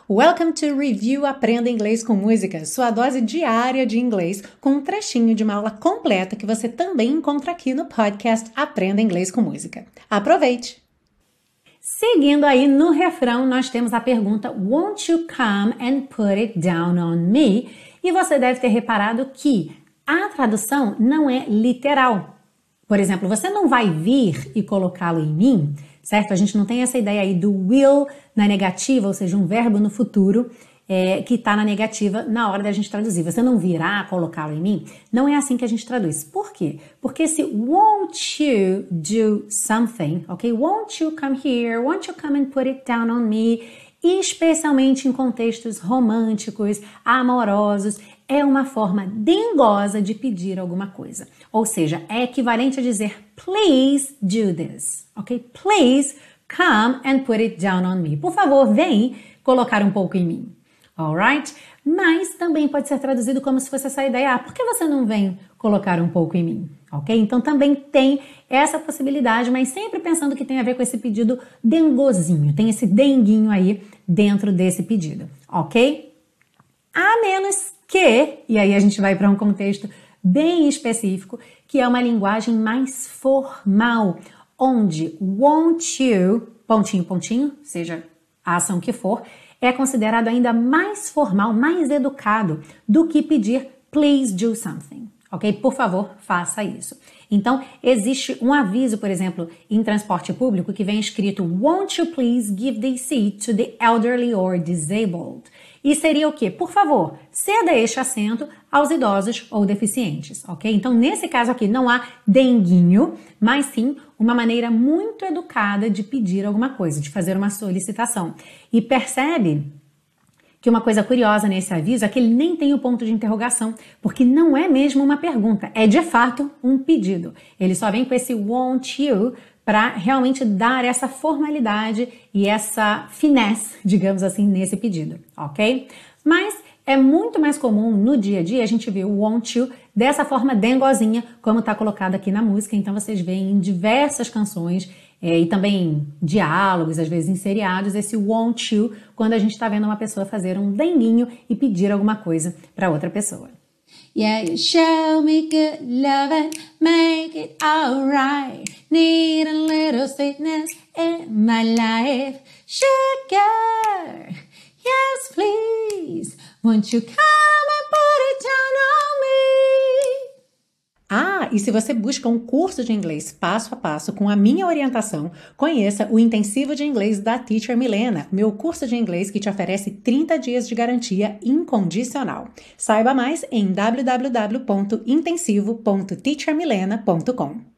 Welcome to Review Aprenda Inglês com Música, sua dose diária de inglês com um trechinho de uma aula completa que você também encontra aqui no podcast Aprenda Inglês com Música. Aproveite! Seguindo aí no refrão, nós temos a pergunta Won't you come and put it down on me? E você deve ter reparado que a tradução não é literal. Por exemplo, você não vai vir e colocá-lo em mim, certo? A gente não tem essa ideia aí do will na negativa, ou seja, um verbo no futuro que está na negativa na hora da gente traduzir. Você não virá colocá-lo em mim. Não é assim que a gente traduz. Por quê? Porque esse won't you do something, ok? Won't you come here? Won't you come and put it down on me? Especialmente em contextos românticos, amorosos, é uma forma dengosa de pedir alguma coisa. Ou seja, é equivalente a dizer please do this, ok? Please come and put it down on me. Por favor, vem colocar um pouco em mim, alright? Mas também pode ser traduzido como se fosse essa ideia, por que você não vem colocar um pouco em mim, ok? Então também tem essa possibilidade, mas sempre pensando que tem a ver com esse pedido dengozinho, tem esse denguinho aí dentro desse pedido, ok? A menos que, e aí a gente vai para um contexto bem específico, que é uma linguagem mais formal, onde won't you, pontinho, pontinho, seja a ação que for, é considerado ainda mais formal, mais educado do que pedir please do something, ok? Por favor, faça isso. Então, existe um aviso, por exemplo, em transporte público que vem escrito won't you please give the seat to the elderly or disabled? E seria o quê? Por favor, ceda este assento aos idosos ou deficientes, ok? Então, nesse caso aqui, não há denguinho, mas sim uma maneira muito educada de pedir alguma coisa, de fazer uma solicitação. E percebe que uma coisa curiosa nesse aviso é que ele nem tem o ponto de interrogação, porque não é mesmo uma pergunta, é de fato um pedido. Ele só vem com esse won't you para realmente dar essa formalidade e essa finesse, digamos assim, nesse pedido, ok? Mas é muito mais comum no dia a dia a gente ver o won't you dessa forma dengozinha, como está colocado aqui na música. Então vocês veem em diversas canções e também diálogos, às vezes em seriados, esse won't you, quando a gente está vendo uma pessoa fazer um denguinho e pedir alguma coisa para outra pessoa. Yeah, you show me good love and make it alright. Need a little sweetness in my life. Sugar, yes please. Won't you come and put it down on me? Ah, e se você busca um curso de inglês passo a passo com a minha orientação, conheça o Intensivo de Inglês da Teacher Milena, meu curso de inglês que te oferece 30 dias de garantia incondicional. Saiba mais em www.intensivo.teachermilena.com.